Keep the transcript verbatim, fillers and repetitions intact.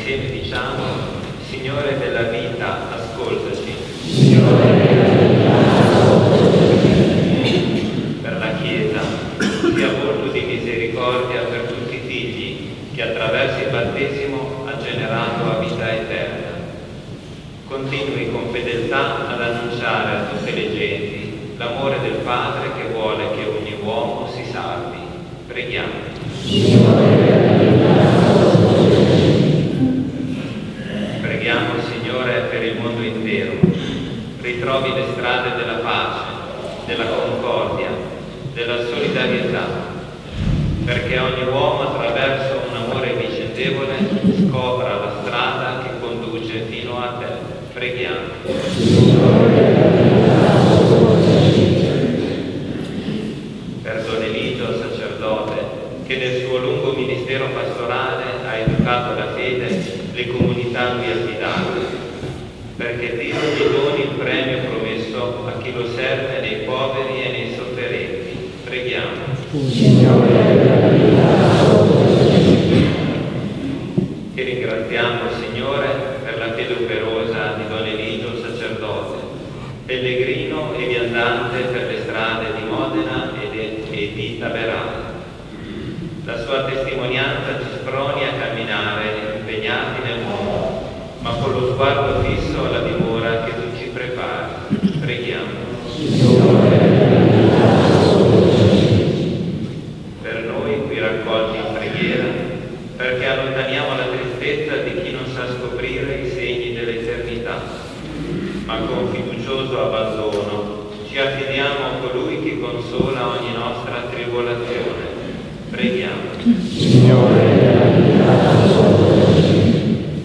insieme diciamo: Signore della vita, ascoltaci. Signore della vita, ascoltaci. Per la Chiesa, sia volto di misericordia per tutti i figli che attraverso il battesimo ha generato a vita eterna. Continui con fedeltà ad annunciare a tutte le genti l'amore del Padre che vuole che ogni uomo si salvi. Preghiamo. Preghiamo, Signore, per il mondo intero. Ritrovi le strade della pace, della concordia, della solidarietà, perché ogni uomo attraverso un amore vicendevole scopra la strada che conduce fino a te. Preghiamo. Per Don Eligio, sacerdote, che nel suo lungo ministero pastorale ha educato la fede le comunità a lui affidate, perché Dio gli doni il premio promesso a chi lo serve nei poveri e nei sofferenti. Preghiamo. Ti ringraziamo, Signore, per la fede operosa di Don Eligio, sacerdote, pellegrino e viandante per le strade di Modena e di Taberano. La sua testimonianza ci sproni a camminare impegnati nel mondo, ma con lo sguardo fisso alla dimora che tu ci prepari. Preghiamo. Per noi qui raccolti in preghiera, perché allontaniamo la tristezza di chi non sa scoprire i segni dell'eternità, ma con fiducioso abbandono ci affidiamo a colui che consola ogni nostra tribolazione. Preghiamo. Signore,